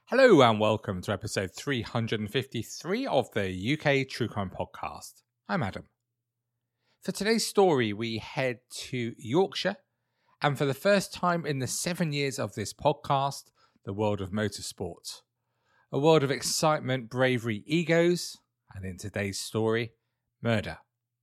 Hello and welcome to episode 353 of the UK True Crime Podcast. I'm Adam. For today's story, we head to Yorkshire, and for the first time in the 7 years of this podcast, the world of motorsport. A world of excitement, bravery, egos, and in today's story, murder.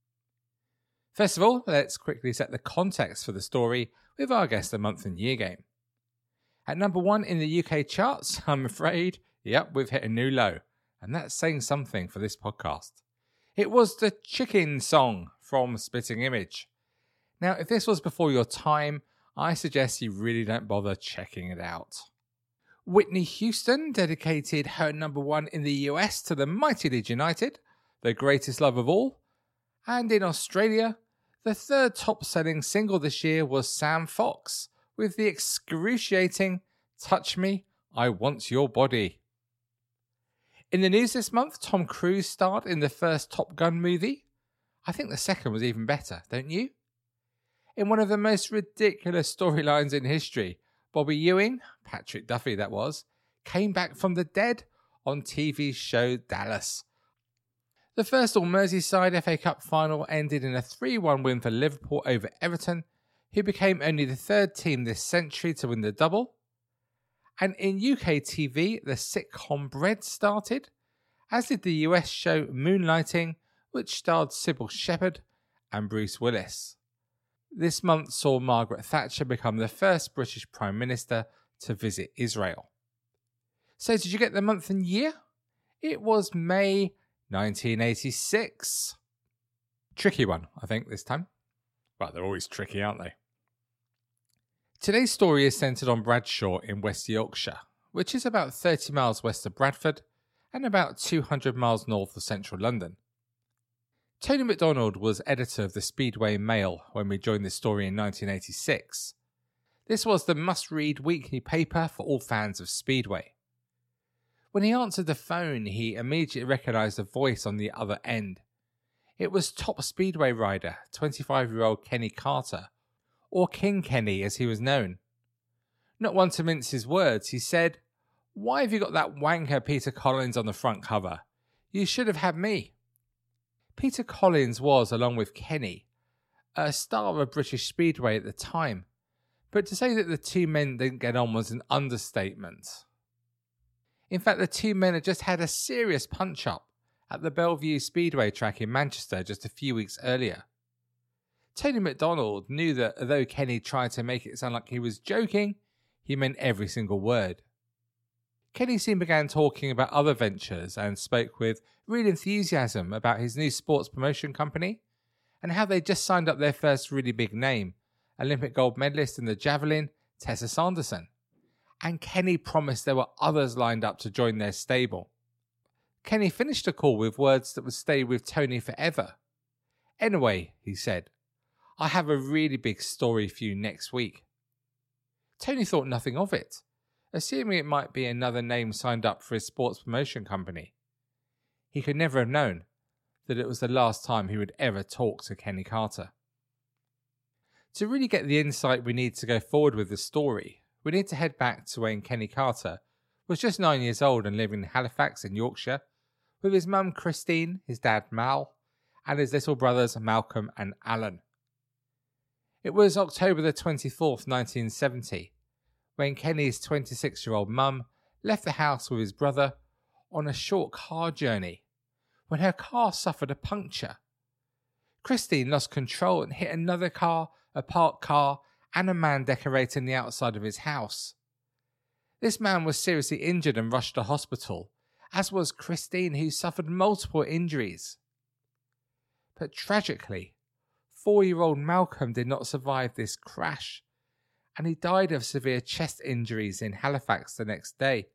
First of all, let's quickly set the context for the story with our Guess the Month and Year game. At number 1 in the UK charts, I'm afraid, we've hit a new low. And that's saying something for this podcast. It was the Chicken song from Spitting Image. Now, if this was before your time, I suggest you really don't bother checking it out. Whitney Houston dedicated her number 1 in the US to the mighty Leeds United, the greatest love of all. And in Australia, the third top-selling single this year was Sam Fox, with the excruciating "Touch Me, I Want Your Body." In the news this month, Tom Cruise starred in the first Top Gun movie. I think the second was even better, don't you? In one of the most ridiculous storylines in history, Bobby Ewing, Patrick Duffy that was, came back from the dead on TV's show Dallas. The first All-Merseyside FA Cup final ended in a 3-1 win for Liverpool over Everton, who became only the third team this century to win the double. And in UK TV, the sitcom Bread started, as did the US show Moonlighting, which starred Sybil Shepherd and Bruce Willis. This month saw Margaret Thatcher become the first British Prime Minister to visit Israel. So did you get the month and year? It was May 1986. Tricky one, I think, this time. Well, they're always tricky, aren't they? Today's story is centred on Bradshaw in West Yorkshire, which is about 30 miles west of Bradford and about 200 miles north of central London. Tony MacDonald was editor of the Speedway Mail when we joined this story in 1986. This was the must-read weekly paper for all fans of Speedway. When he answered the phone, he immediately recognised a voice on the other end. It was top Speedway rider, 25-year-old Kenny Carter, or King Kenny as he was known. Not one to mince his words, he said, "Why have you got that wanker Peter Collins on the front cover? You should have had me." Peter Collins was, along with Kenny, a star of British Speedway at the time, but to say that the two men didn't get on was an understatement. In fact, the two men had just had a serious punch-up at the Bellevue Speedway track in Manchester just a few weeks earlier. Tony MacDonald knew that although Kenny tried to make it sound like he was joking, he meant every single word. Kenny soon began talking about other ventures and spoke with real enthusiasm about his new sports promotion company and how they just signed up their first really big name, Olympic gold medalist in the javelin, Tessa Sanderson. And Kenny promised there were others lined up to join their stable. Kenny finished the call with words that would stay with Tony forever. "Anyway," he said, "I have a really big story for you next week." Tony thought nothing of it, assuming it might be another name signed up for his sports promotion company. He could never have known that it was the last time he would ever talk to Kenny Carter. To really get the insight we need to go forward with the story, we need to head back to when Kenny Carter was just 9 years old and living in Halifax in Yorkshire, with his mum Christine, his dad Mal, and his little brothers Malcolm and Alan. It was October the 24th, 1970, when Kenny's 26-year-old mum left the house with his brother on a short car journey, when her car suffered a puncture. Christine lost control and hit another car, a parked car, and a man decorating the outside of his house. This man was seriously injured and rushed to hospital, as was Christine, who suffered multiple injuries. But tragically, 4-year-old Malcolm did not survive this crash, and he died of severe chest injuries in Halifax the next day.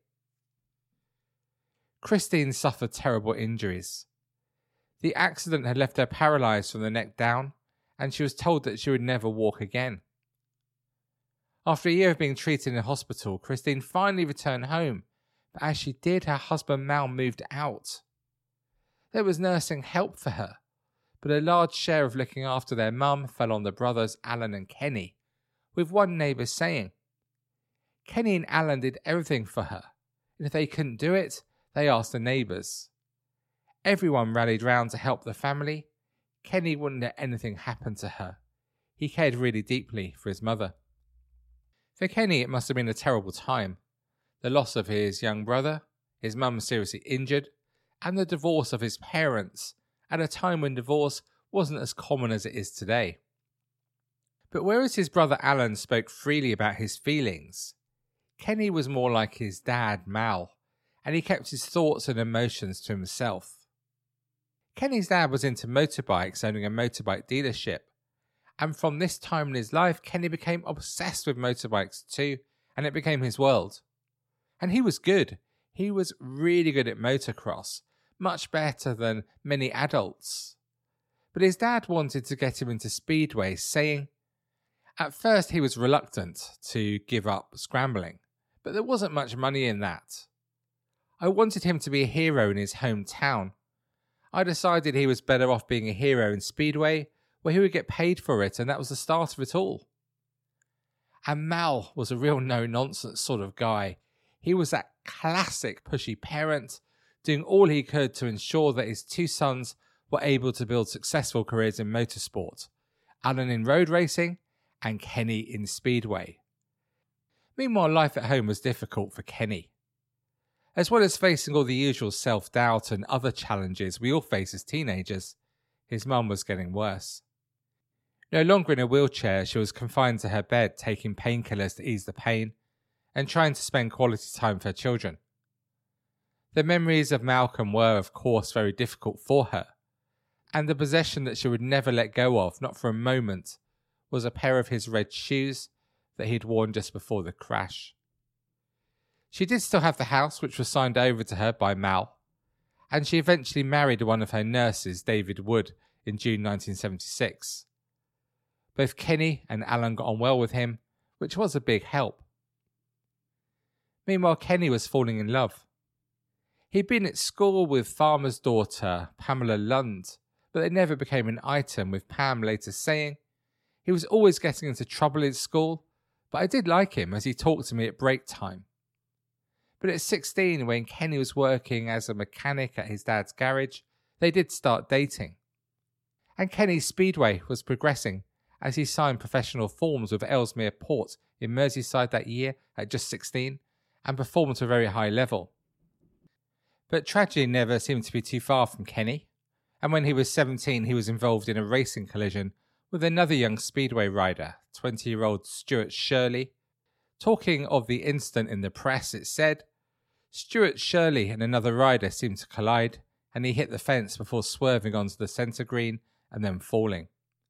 Christine suffered terrible injuries. The accident had left her paralysed from the neck down, and she was told that she would never walk again. After a year of being treated in hospital, Christine finally returned home, but as she did, her husband Mal moved out. There was nursing help for her, but a large share of looking after their mum fell on the brothers Alan and Kenny, with one neighbour saying, "Kenny and Alan did everything for her. and if they couldn't do it, they asked the neighbours. Everyone rallied round to help the family. Kenny wouldn't let anything happen to her. He cared really deeply for his mother. For Kenny, it must have been a terrible time. The loss of his young brother, his mum seriously injured, and the divorce of his parents at a time when divorce wasn't as common as it is today. But whereas his brother Alan spoke freely about his feelings, Kenny was more like his dad Mal, and he kept his thoughts and emotions to himself. Kenny's dad was into motorbikes, owning a motorbike dealership, and from this time in his life, Kenny became obsessed with motorbikes too, and it became his world. And he was good. He was really good at motocross, much better than many adults. But his dad wanted to get him into speedway, saying, at first he was reluctant to give up scrambling, but there wasn't much money in that. I wanted him to be a hero in his hometown. I decided he was better off being a hero in speedway, where he would get paid for it, and that was the start of it all. And Mal was a real no-nonsense sort of guy. He was that classic pushy parent, doing all he could to ensure that his two sons were able to build successful careers in motorsport, Alan in road racing and Kenny in speedway. Meanwhile, life at home was difficult for Kenny. As well as facing all the usual self-doubt and other challenges we all face as teenagers, his mum was getting worse. No longer in a wheelchair, she was confined to her bed, taking painkillers to ease the pain and trying to spend quality time with her children. The memories of Malcolm were, of course, very difficult for her, and the possession that she would never let go of, not for a moment, was a pair of his red shoes that he'd worn just before the crash. She did still have the house, which was signed over to her by Mal, and she eventually married one of her nurses, David Wood, in June 1976. Both Kenny and Alan got on well with him, which was a big help. Meanwhile, Kenny was falling in love. He'd been at school with farmer's daughter, Pamela Lund, but they never became an item, with Pam later saying, he was always getting into trouble in school, but I did like him as he talked to me at break time. But at 16, when Kenny was working as a mechanic at his dad's garage, they did start dating. And Kenny's speedway was progressing as he signed professional forms with Ellesmere Port in Merseyside that year at just 16 and performed to a very high level. But tragedy never seemed to be too far from Kenny, and when he was 17 he was involved in a racing collision with another young speedway rider, 20-year-old Stuart Shirley. Talking of the incident in the press, it said, Stuart Shirley and another rider seemed to collide, and he hit the fence before swerving onto the centre green and then falling.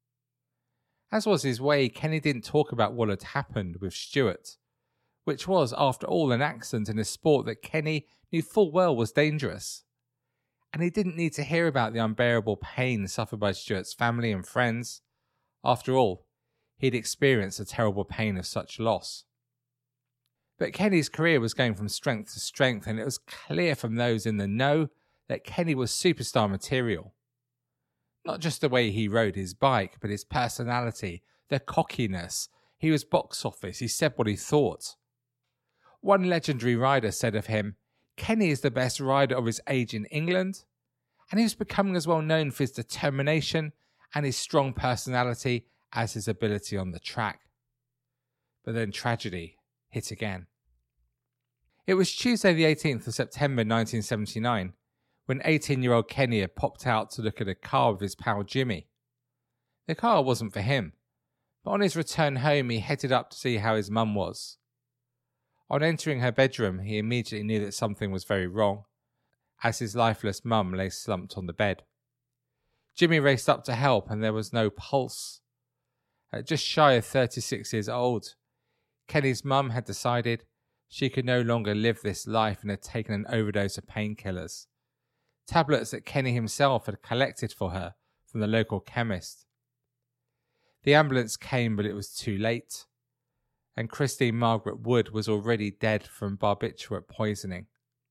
As was his way, Kenny didn't talk about what had happened with Stuart, which was, after all, an accident in a sport that Kenny knew full well was dangerous. And he didn't need to hear about the unbearable pain suffered by Stuart's family and friends. After all, he'd experienced the terrible pain of such loss. But Kenny's career was going from strength to strength, and it was clear from those in the know that Kenny was superstar material. Not just the way he rode his bike, but his personality, the cockiness. He was box office, he said what he thought. One legendary rider said of him, Kenny is the best rider of his age in England, and he was becoming as well known for his determination and his strong personality as his ability on the track. But then tragedy hit again. It was Tuesday the 18th of September 1979 when 18-year-old Kenny had popped out to look at a car with his pal Jimmy. The car wasn't for him, but on his return home he headed up to see how his mum was. On entering her bedroom, he immediately knew that something was very wrong, as his lifeless mum lay slumped on the bed. Jimmy raced up to help, and there was no pulse. At just shy of 36 years old, Kenny's mum had decided she could no longer live this life and had taken an overdose of painkillers, tablets that Kenny himself had collected for her from the local chemist. The ambulance came, but it was too late, and Christine Margaret Wood was already dead from barbiturate poisoning.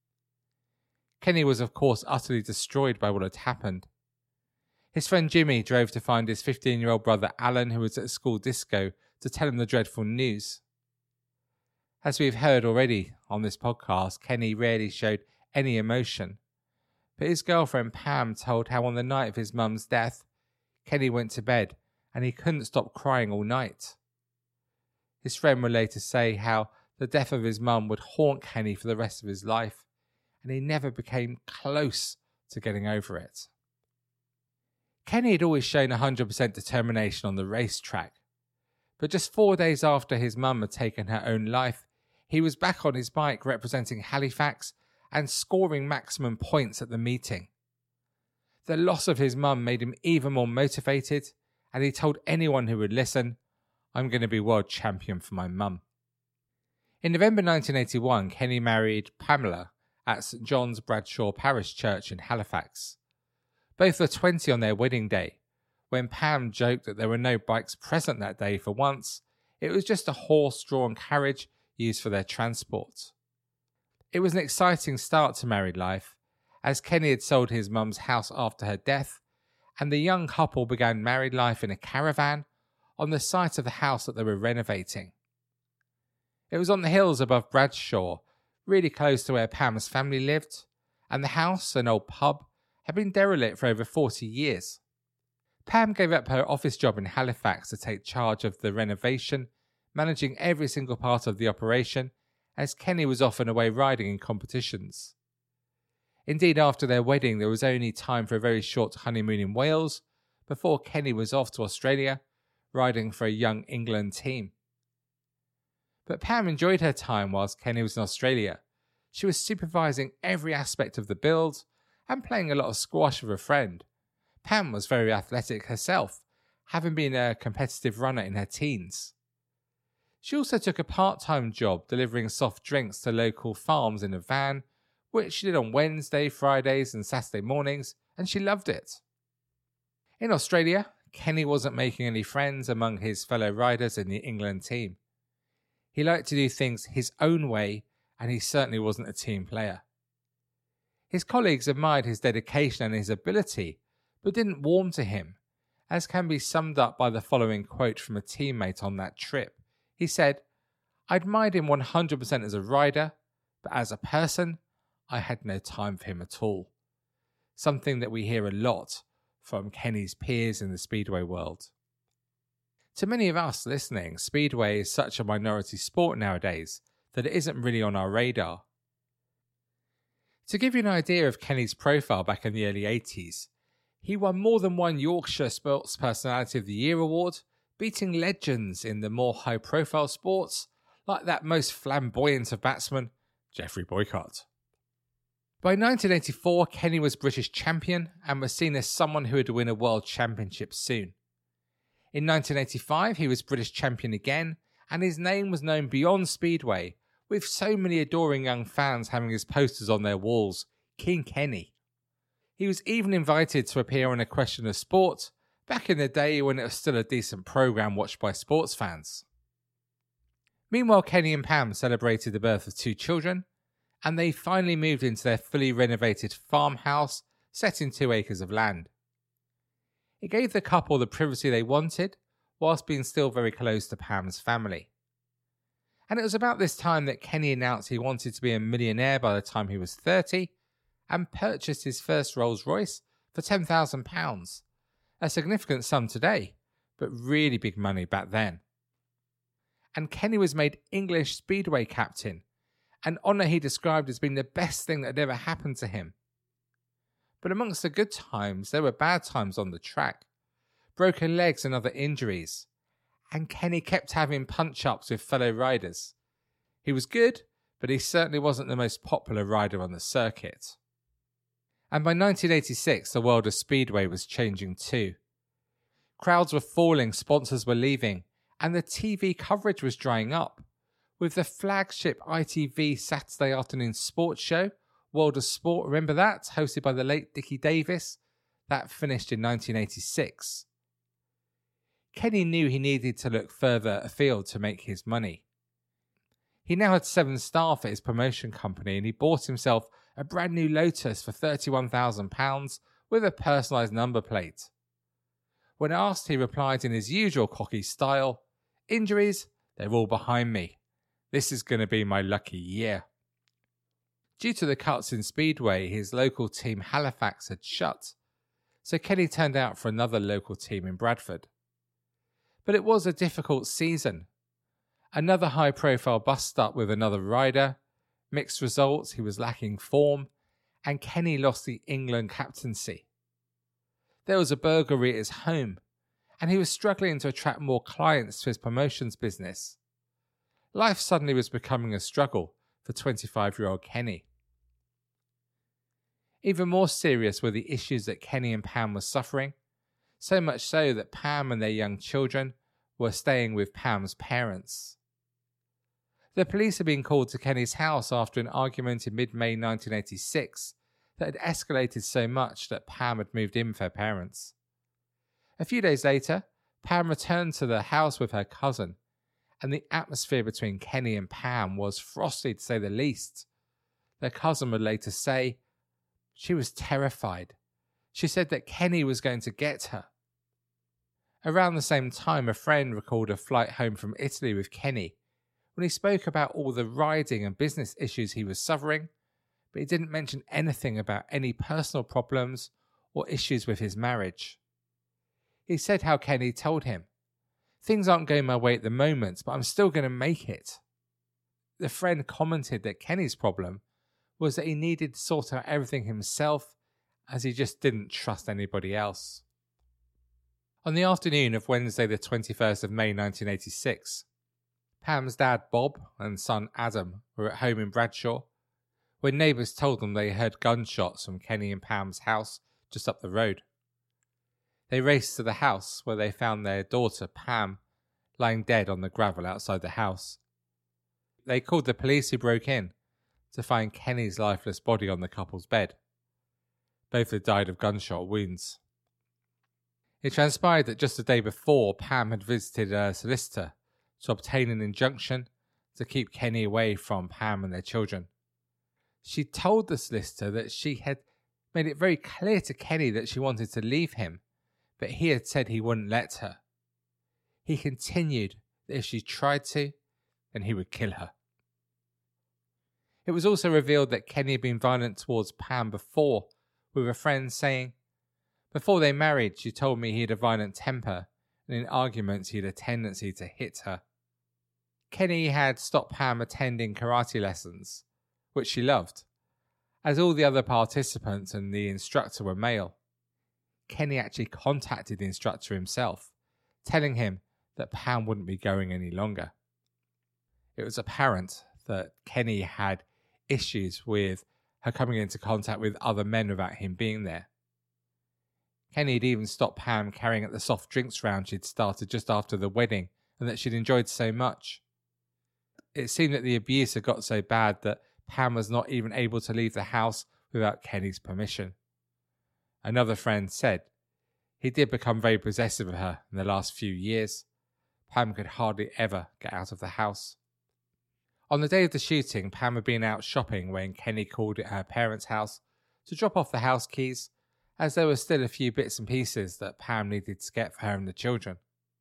Kenny was of course utterly destroyed by what had happened. His friend Jimmy drove to find his 15-year-old brother Alan, who was at a school disco, to tell him the dreadful news. As we've heard already on this podcast, Kenny rarely showed any emotion. But his girlfriend Pam told how on the night of his mum's death, Kenny went to bed and he couldn't stop crying all night. His friend would later say how the death of his mum would haunt Kenny for the rest of his life, and he never became close to getting over it. Kenny had always shown 100% determination on the racetrack, but just 4 days after his mum had taken her own life, he was back on his bike representing Halifax and scoring maximum points at the meeting. The loss of his mum made him even more motivated, and he told anyone who would listen, "I'm going to be world champion for my mum." In November 1981, Kenny married Pamela at St John's Bradshaw Parish Church in Halifax. Both were 20 on their wedding day. When Pam joked that there were no bikes present that day for once, it was just a horse-drawn carriage used for their transport. It was an exciting start to married life, as Kenny had sold his mum's house after her death, and the young couple began married life in a caravan on the site of the house that they were renovating. It was on the hills above Bradshaw, really close to where Pam's family lived, and the house, an old pub, had been derelict for over 40 years. Pam gave up her office job in Halifax to take charge of the renovation, managing every single part of the operation, as Kenny was often away riding in competitions. Indeed, after their wedding, there was only time for a very short honeymoon in Wales before Kenny was off to Australia, riding for a young England team. But Pam enjoyed her time whilst Kenny was in Australia. She was supervising every aspect of the build and playing a lot of squash with a friend. Pam was very athletic herself, having been a competitive runner in her teens. She also took a part-time job delivering soft drinks to local farms in a van, which she did on Wednesday, Fridays and Saturday mornings, and she loved it. In Australia, Kenny wasn't making any friends among his fellow riders in the England team. He liked to do things his own way, and he certainly wasn't a team player. His colleagues admired his dedication and his ability, but didn't warm to him, as can be summed up by the following quote from a teammate on that trip. He said, "I admired him 100% as a rider, but as a person, I had no time for him at all." Something that we hear a lot from Kenny's peers in the Speedway world. To many of us listening, Speedway is such a minority sport nowadays that it isn't really on our radar. To give you an idea of Kenny's profile back in the early 80s, he won more than one Yorkshire Sports Personality of the Year award, beating legends in the more high-profile sports, like that most flamboyant of batsmen, Geoffrey Boycott. By 1984, Kenny was British champion and was seen as someone who would win a world championship soon. In 1985, he was British champion again, and his name was known beyond Speedway, with so many adoring young fans having his posters on their walls, King Kenny. He was even invited to appear on A Question of Sport, back in the day when it was still a decent programme watched by sports fans. Meanwhile, Kenny and Pam celebrated the birth of 2 children, and they finally moved into their fully renovated farmhouse set in 2 acres of land. It gave the couple the privacy they wanted, whilst being still very close to Pam's family. And it was about this time that Kenny announced he wanted to be a millionaire by the time he was 30, and purchased his first Rolls Royce for £10,000, a significant sum today, but really big money back then. And Kenny was made English Speedway captain, an honour he described as being the best thing that had ever happened to him. But amongst the good times, there were bad times on the track, broken legs and other injuries, and Kenny kept having punch-ups with fellow riders. He was good, but he certainly wasn't the most popular rider on the circuit. And by 1986, the world of Speedway was changing too. Crowds were falling, sponsors were leaving, and the TV coverage was drying up, with the flagship ITV Saturday afternoon sports show, World of Sport, remember that, hosted by the late Dickie Davies, that finished in 1986. Kenny knew he needed to look further afield to make his money. He now had 7 staff at his promotion company, and he bought himself a brand new Lotus for £31,000 with a personalised number plate. When asked, he replied in his usual cocky style, "Injuries, they're all behind me. This is going to be my lucky year." Due to the cuts in Speedway, his local team Halifax had shut, so Kenny turned out for another local team in Bradford. But it was a difficult season. Another high-profile bust-up with another rider, mixed results, he was lacking form, and Kenny lost the England captaincy. There was a burglary at his home, and he was struggling to attract more clients to his promotions business. Life suddenly was becoming a struggle for 25-year-old Kenny. Even more serious were the issues that Kenny and Pam were suffering, so much so that Pam and their young children were staying with Pam's parents. The police had been called to Kenny's house after an argument in mid-May 1986 that had escalated so much that Pam had moved in with her parents. A few days later, Pam returned to the house with her cousin, and the atmosphere between Kenny and Pam was frosty to say the least. Their cousin would later say, she was terrified. She said that Kenny was going to get her. Around the same time, a friend recalled a flight home from Italy with Kenny when he spoke about all the riding and business issues he was suffering, but he didn't mention anything about any personal problems or issues with his marriage. He said how Kenny told him, things aren't going my way at the moment, but I'm still going to make it. The friend commented that Kenny's problem was that he needed to sort out everything himself, as he just didn't trust anybody else. On the afternoon of Wednesday the 21st of May 1986, Pam's dad Bob and son Adam were at home in Bradshaw when neighbours told them they heard gunshots from Kenny and Pam's house just up the road. They raced to the house where they found their daughter Pam lying dead on the gravel outside the house. They called the police who broke in to find Kenny's lifeless body on the couple's bed. Both had died of gunshot wounds. It transpired that just the day before, Pam had visited a solicitor to obtain an injunction to keep Kenny away from Pam and their children. She told the solicitor that she had made it very clear to Kenny that she wanted to leave him, but he had said he wouldn't let her. He continued that if she tried to, then he would kill her. It was also revealed that Kenny had been violent towards Pam before, with a friend saying, before they married, she told me he had a violent temper, and in arguments he had a tendency to hit her. Kenny had stopped Pam attending karate lessons, which she loved, as all the other participants and the instructor were male. Kenny actually contacted the instructor himself, telling him that Pam wouldn't be going any longer. It was apparent that Kenny had issues with her coming into contact with other men without him being there. Kenny had even stopped Pam carrying out the soft drinks round she'd started just after the wedding and that she'd enjoyed so much. It seemed that the abuse had got so bad that Pam was not even able to leave the house without Kenny's permission. Another friend said he did become very possessive of her in the last few years. Pam could hardly ever get out of the house. On the day of the shooting, Pam had been out shopping when Kenny called at her parents' house to drop off the house keys, as there were still a few bits and pieces that Pam needed to get for her and the children.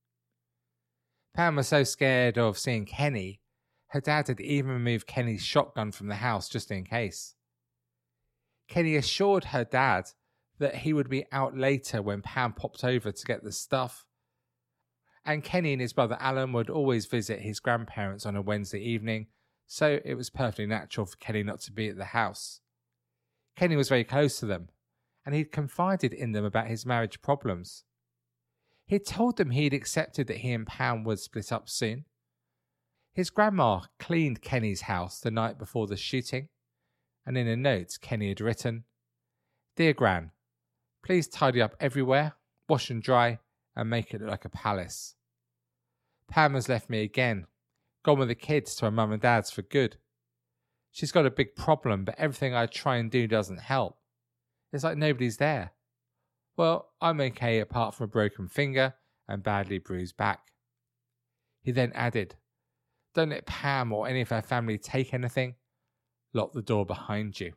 Pam was so scared of seeing Kenny, her dad had even removed Kenny's shotgun from the house just in case. Kenny assured her dad that he would be out later when Pam popped over to get the stuff, and Kenny and his brother Alan would always visit his grandparents on a Wednesday evening, so it was perfectly natural for Kenny not to be at the house. Kenny was very close to them, and he'd confided in them about his marriage problems. He'd told them he'd accepted that he and Pam would split up soon. His grandma cleaned Kenny's house the night before the shooting, and in a note Kenny had written, "Dear Gran, please tidy up everywhere, wash and dry, and make it look like a palace. Pam has left me again, gone with the kids to her mum and dad's for good. She's got a big problem, but everything I try and do doesn't help. It's like nobody's there. Well, I'm okay apart from a broken finger and badly bruised back." He then added, "Don't let Pam or any of her family take anything. Lock the door behind you."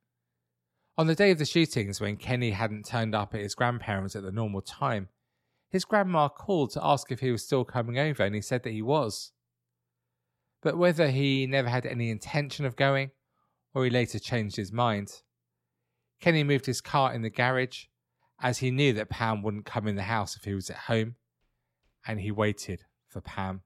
On the day of the shootings, when Kenny hadn't turned up at his grandparents' at the normal time, his grandma called to ask if he was still coming over, and he said that he was. But whether he never had any intention of going, or he later changed his mind. Kenny moved his car in the garage as he knew that Pam wouldn't come in the house if he was at home, and he waited for Pam.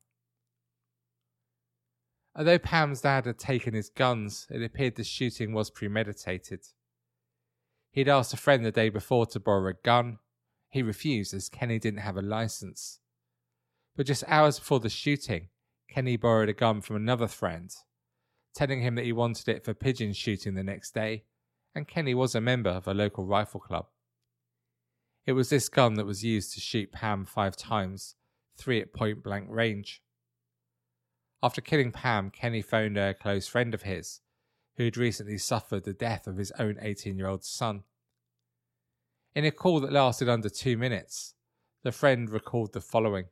Although Pam's dad had taken his guns, it appeared the shooting was premeditated. He'd asked a friend the day before to borrow a gun. He refused as Kenny didn't have a license. But just hours before the shooting, Kenny borrowed a gun from another friend, telling him that he wanted it for pigeon shooting the next day, and Kenny was a member of a local rifle club. It was this gun that was used to shoot Pam 5 times, 3 at point blank range. After killing Pam, Kenny phoned a close friend of his, who had recently suffered the death of his own 18-year-old son. In a call that lasted under 2 minutes, the friend recalled the following.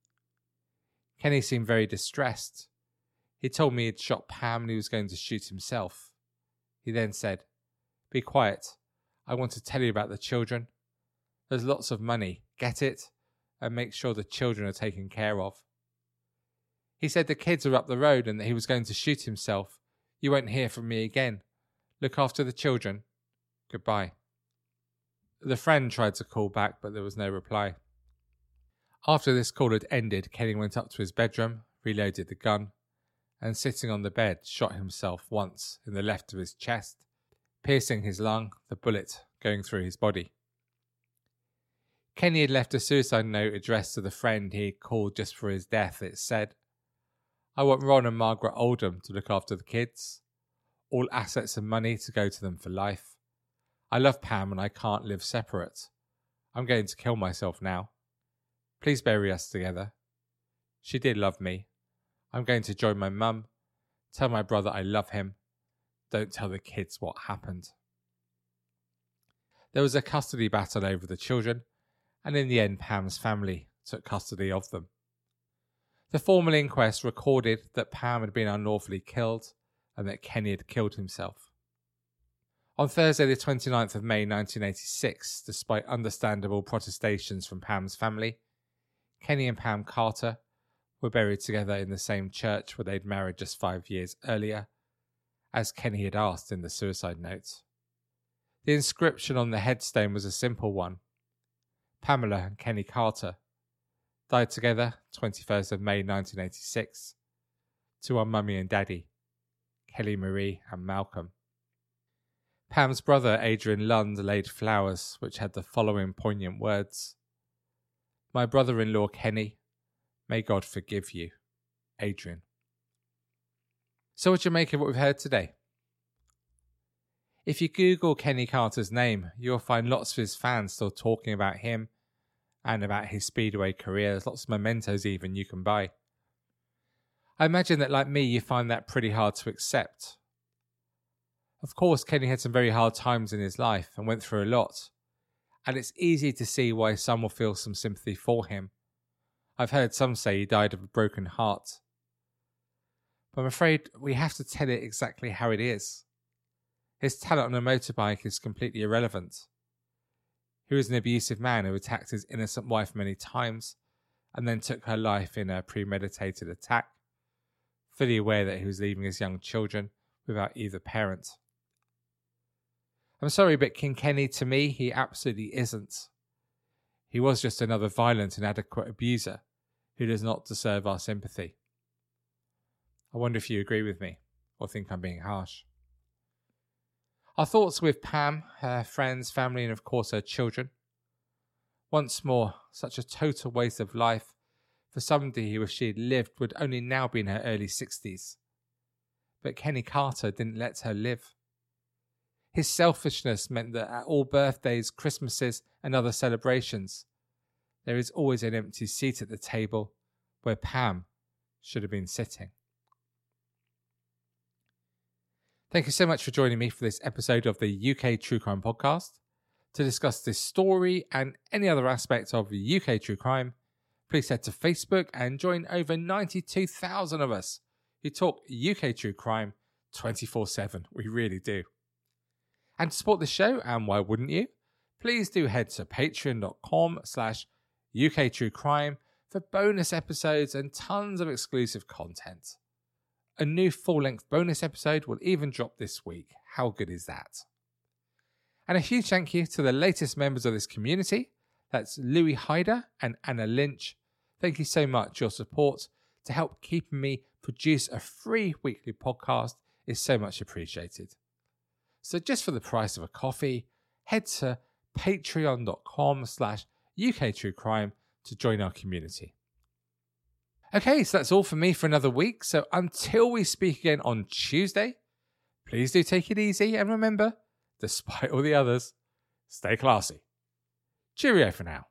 Kenny seemed very distressed. He told me he'd shot Pam and he was going to shoot himself. He then said, "Be quiet. I want to tell you about the children. There's lots of money. Get it? And make sure the children are taken care of." He said the kids are up the road and that he was going to shoot himself. "You won't hear from me again. Look after the children. Goodbye." The friend tried to call back, but there was no reply. After this call had ended, Kenny went up to his bedroom, reloaded the gun, and sitting on the bed, shot himself once in the left of his chest, piercing his lung, the bullet going through his body. Kenny had left a suicide note addressed to the friend he had called just for his death. It said, "I want Ron and Margaret Oldham to look after the kids. All assets and money to go to them for life. I love Pam and I can't live separate. I'm going to kill myself now. Please bury us together. She did love me. I'm going to join my mum. Tell my brother I love him. Don't tell the kids what happened." There was a custody battle over the children, and in the end Pam's family took custody of them. The formal inquest recorded that Pam had been unlawfully killed and that Kenny had killed himself. On Thursday the 29th of May 1986, despite understandable protestations from Pam's family, Kenny and Pam Carter were buried together in the same church where they'd married just 5 years earlier, as Kenny had asked in the suicide note. The inscription on the headstone was a simple one. Pamela and Kenny Carter died together 21st of May 1986 to our mummy and daddy, Kelly Marie and Malcolm. Pam's brother Adrian Lund laid flowers which had the following poignant words. "My brother-in-law Kenny, may God forgive you, Adrian." So what do you make of what we've heard today? If you Google Kenny Carter's name, you'll find lots of his fans still talking about him and about his Speedway career. There's lots of mementos even you can buy. I imagine that, like me, you find that pretty hard to accept. Of course, Kenny had some very hard times in his life and went through a lot, and it's easy to see why some will feel some sympathy for him. I've heard some say he died of a broken heart. But I'm afraid we have to tell it exactly how it is. His talent on a motorbike is completely irrelevant. He was an abusive man who attacked his innocent wife many times and then took her life in a premeditated attack, fully aware that he was leaving his young children without either parent. I'm sorry, but King Kenny, to me, he absolutely isn't. He was just another violent, inadequate abuser who does not deserve our sympathy. I wonder if you agree with me or think I'm being harsh. Our thoughts with Pam, her friends, family, and of course her children. Once more, such a total waste of life for somebody who, if she had lived, would only now be in her early 60s. But Kenny Carter didn't let her live. His selfishness meant that at all birthdays, Christmases, and other celebrations, there is always an empty seat at the table where Pam should have been sitting. Thank you so much for joining me for this episode of the UK True Crime Podcast. To discuss this story and any other aspect of UK True Crime, please head to Facebook and join over 92,000 of us who talk UK True Crime 24/7. We really do. And to support the show, and why wouldn't you, please do head to patreon.com/UK True Crime for bonus episodes and tons of exclusive content. A new full-length bonus episode will even drop this week. How good is that? And a huge thank you to the latest members of this community. That's Louis Hyder and Anna Lynch. Thank you so much. Your support to help keep me produce a free weekly podcast is so much appreciated. So just for the price of a coffee, head to patreon.com/UKTrueCrime to join our community. Okay, so that's all for me for another week. So until we speak again on Tuesday, please do take it easy. And remember, despite all the others, stay classy. Cheerio for now.